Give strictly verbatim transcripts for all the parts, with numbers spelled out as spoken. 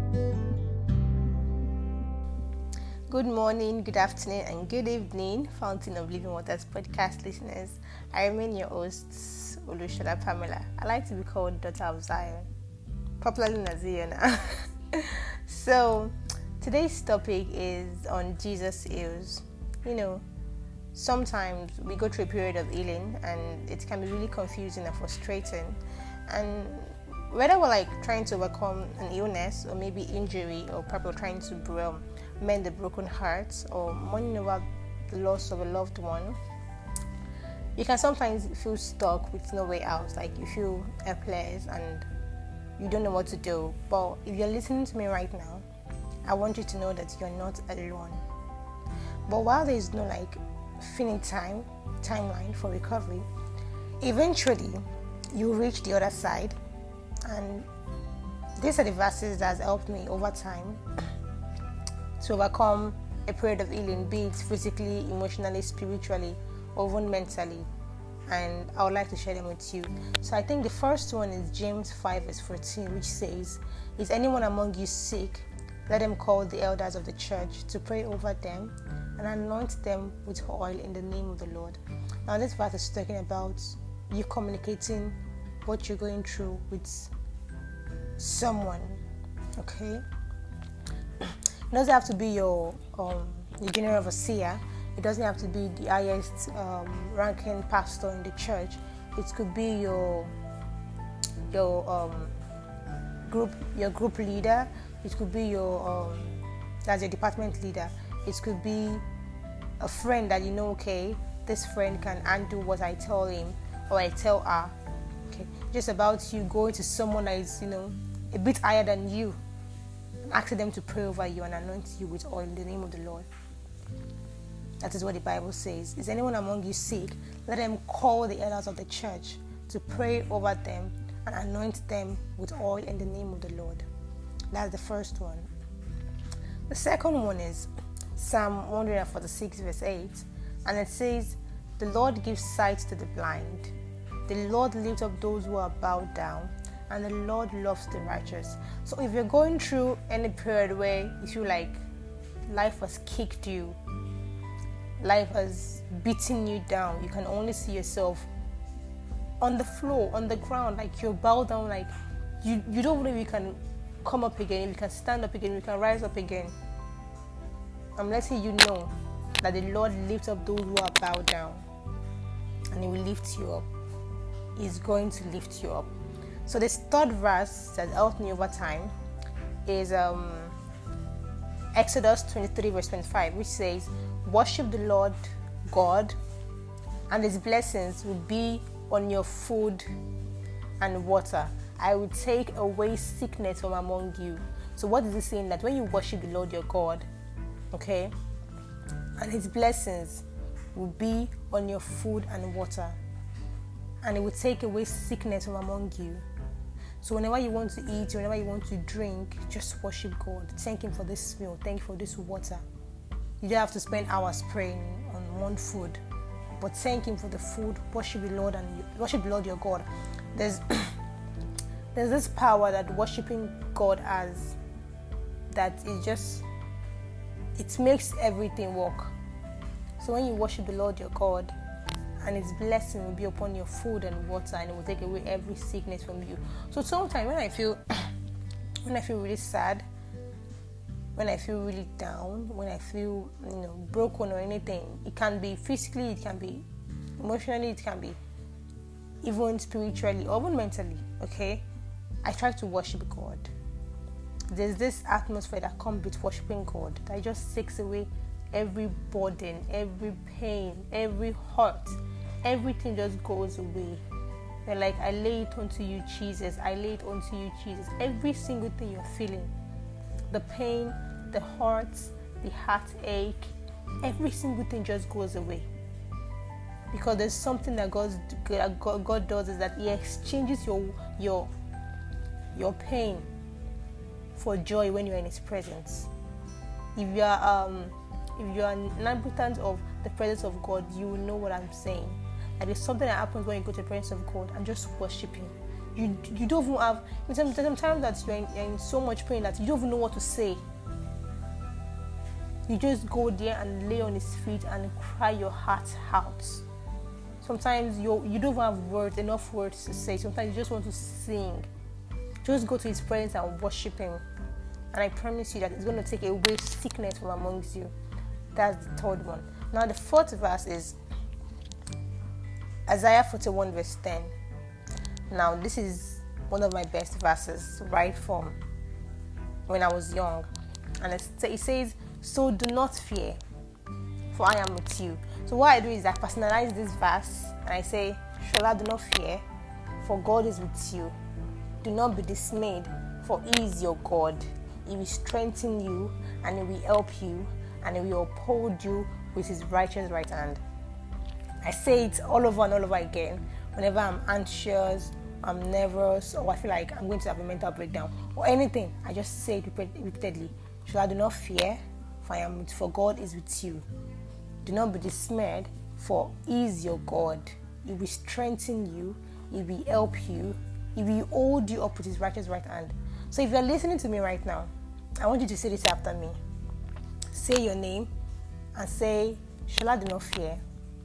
Good morning, good afternoon, and good evening, Fountain of Living Waters podcast listeners. I remain your host, Olushola Pamela. I like to be called Daughter of Zion, popularly known as Ziona. So, today's topic is on Jesus Heals. You know, sometimes we go through a period of healing, and it can be really confusing and frustrating. And whether we're like trying to overcome an illness or maybe injury, or probably trying to um, mend the broken hearts, or mourning over the loss of a loved one, you can sometimes feel stuck with no way out. Like you feel helpless and you don't know what to do. But if you're listening to me right now, I want you to know that you're not alone. But while there is no like finite time timeline for recovery, eventually you reach the other side. And these are the verses that has helped me over time to overcome a period of healing, be it physically, emotionally, spiritually, or even mentally. And I would like to share them with you. So I think the first one is James five verse fourteen, which says, "Is anyone among you sick? Let them call the elders of the church to pray over them and anoint them with oil in the name of the Lord." Now this verse is talking about you communicating what you're going through with someone, okay? It doesn't have to be your um, the general overseer. It doesn't have to be the highest um, ranking pastor in the church. It could be your your um, group your group leader. It could be your um, as a department leader. It could be a friend that you know. Okay, this friend can undo what I tell him or I tell her. Okay, just about you going to someone that is, you know, a bit higher than you, and asking them to pray over you and anoint you with oil in the name of the Lord. That is what the Bible says. Is anyone among you sick? Let them call the elders of the church to pray over them and anoint them with oil in the name of the Lord. That's the first one. The second one is Psalm one forty-six verse eight, and it says, "The Lord gives sight to the blind. The Lord lifts up those who are bowed down, and the Lord loves the righteous." So if you're going through any period where you feel like life has kicked you, life has beaten you down, you can only see yourself on the floor, on the ground, like you're bowed down, like you, you don't know if you can come up again, if you can stand up again, if you can rise up again. I'm letting you know that the Lord lifts up those who are bowed down, and He will lift you up. Is going to lift you up. So this third verse that helped me over time is um, Exodus twenty-three verse twenty-five, which says, "Worship the Lord God, and His blessings will be on your food and water. I will take away sickness from among you." So what is it saying? That when you worship the Lord your God, okay, and His blessings will be on your food and water, and it will take away sickness from among you. So whenever you want to eat, whenever you want to drink, just worship God. Thank Him for this meal. Thank you for this water. You don't have to spend hours praying on one food, but thank Him for the food. Worship the Lord and worship the Lord your God. There's there's this power that worshiping God has, that is just, it makes everything work. So when you worship the Lord your God, and His blessing will be upon your food and water, and it will take away every sickness from you. So sometimes when I feel when I feel really sad, when I feel really down, when I feel, you know, broken or anything, it can be physically, it can be emotionally, it can be even spiritually or even mentally, okay? I try to worship God. There's this atmosphere that comes with worshiping God that just takes away every burden, every pain, every hurt. Everything just goes away. You're like, I lay it onto you, Jesus. I lay it onto you, Jesus. Every single thing you're feeling, the pain, the hurt, the heartache, every single thing just goes away. Because there's something that God, God does, is that He exchanges your your your pain for joy when you're in His presence. If you are um if you are an inhabitant of the presence of God, you will know what I'm saying. And there's something that happens when you go to the presence of God and just worship Him. You you don't even have, sometimes that you're in, you're in so much pain that you don't even know what to say. You just go there and lay on his feet and cry your heart out. Sometimes you you don't even have words, enough words to say. Sometimes you just want to sing. Just go to his presence and worship him. And I promise you that it's going to take away sickness from amongst you. That's the third one. Now the fourth verse is Isaiah forty-one verse ten. Now this is one of my best verses right from when I was young. And it says, so do not fear, for I am with you. So what I do is I personalize this verse and I say, Shola, do not fear, for God is with you. Do not be dismayed, for he is your God. He will strengthen you and he will help you and he will uphold you with his righteous right hand. I say it all over and all over again whenever I'm anxious, I'm nervous, or I feel like I'm going to have a mental breakdown or anything. I just say it repeatedly. Shola, do not fear, for I am with, for God is with you. Do not be dismayed, for he is your God. He will strengthen you, he will help you, he will hold you up with his righteous right hand. So if you're listening to me right now, I want you to say this after me. Say your name and say, Shola, do not fear,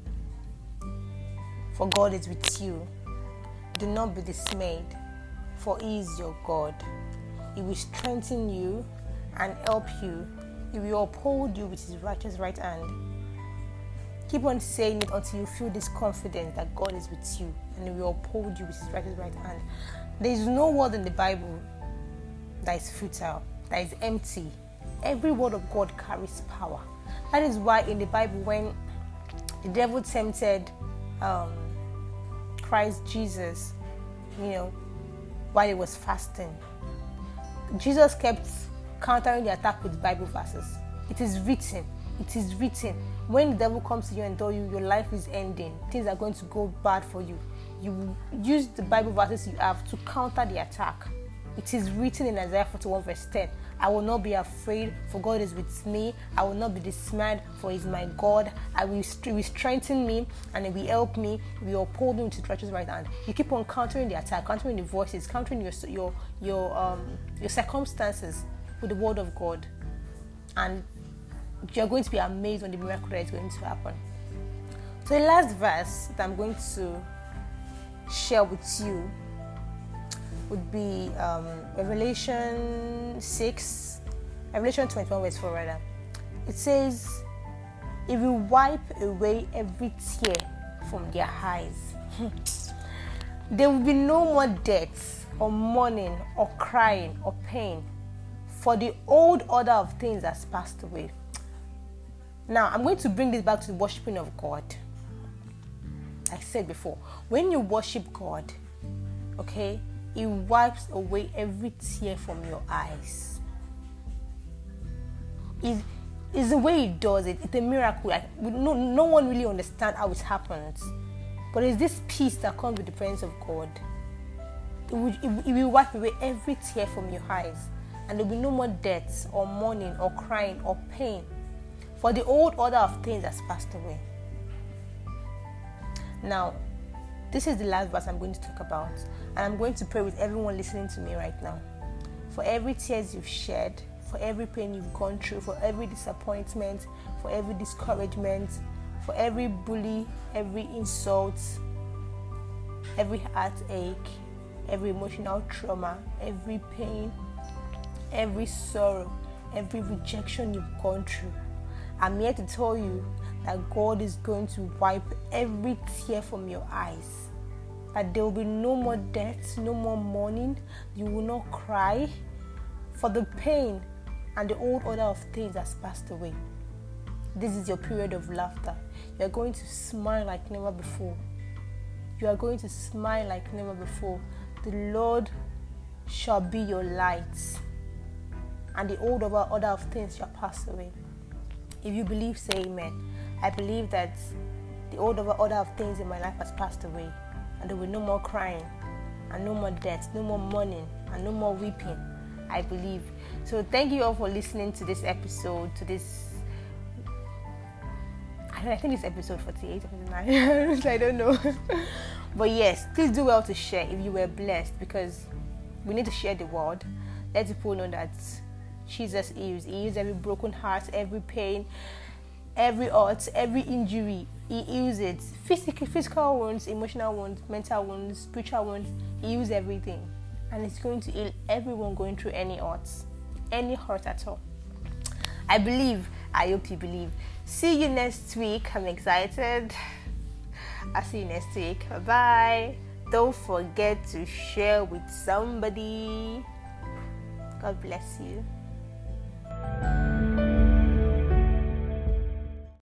for God is with you. Do not be dismayed, for he is your God. He will strengthen you and help you. He will uphold you with his righteous right hand. Keep on saying it until you feel this confidence that God is with you and he will uphold you with his righteous right hand. There is no word in the Bible that is futile, that is empty. Every word of God carries power. That is why in the Bible, when the devil tempted um, Christ Jesus, you know, while he was fasting, Jesus kept countering the attack with Bible verses. It is written. It is written. When the devil comes to you and tell you your life is ending, things are going to go bad for you, you use the Bible verses you have to counter the attack. It is written in Isaiah forty-one verse ten. I will not be afraid, for God is with me. I will not be dismayed, for he is my God. I will, he will strengthen me and he will help me. He will uphold me with his righteous right hand. You keep on countering the attack, countering the voices, countering your your your um your circumstances with the word of God, and you're going to be amazed when the miracle that is going to happen. So the last verse that I'm going to share with you would be um, Revelation six, Revelation twenty-one verse four rather. It says, it will wipe away every tear from their eyes. There will be no more death or mourning or crying or pain, for the old order of things has passed away. Now, I'm going to bring this back to the worshiping of God. I said before, when you worship God, okay, He wipes away every tear from your eyes. It is the way He does it. It's a miracle. Like, no, no one really understands how it happens. But it's this peace that comes with the presence of God. It will, it, it will wipe away every tear from your eyes. And there will be no more death or mourning or crying or pain. For the old order of things has passed away. Now, this is the last verse I'm going to talk about. And I'm going to pray with everyone listening to me right now. For every tears you've shed, for every pain you've gone through, for every disappointment, for every discouragement, for every bully, every insult, every heartache, every emotional trauma, every pain, every sorrow, every rejection you've gone through. I'm here to tell you that God is going to wipe every tear from your eyes. That there will be no more death, no more mourning. You will not cry. For the pain and the old order of things has passed away. This is your period of laughter. You are going to smile like never before. You are going to smile like never before. The Lord shall be your light, and the old order of things shall pass away. If you believe, say amen. I believe that the old order of things in my life has passed away, and there will be no more crying, and no more death, no more mourning, and no more weeping. I believe. So thank you all for listening to this episode, to this, I think it's episode forty-eight, forty-nine, I don't know. But yes, please do well to share if you were blessed, because we need to share the word. Let people know that Jesus heals. He heals every broken heart, every pain, every hurt, every injury. He heals it. Physical, physical wounds, emotional wounds, mental wounds, spiritual wounds. He heals everything. And it's going to heal everyone going through any hurt, any hurt at all. I believe. I hope you believe. See you next week. I'm excited. I'll see you next week. Bye-bye. Don't forget to share with somebody. God bless you.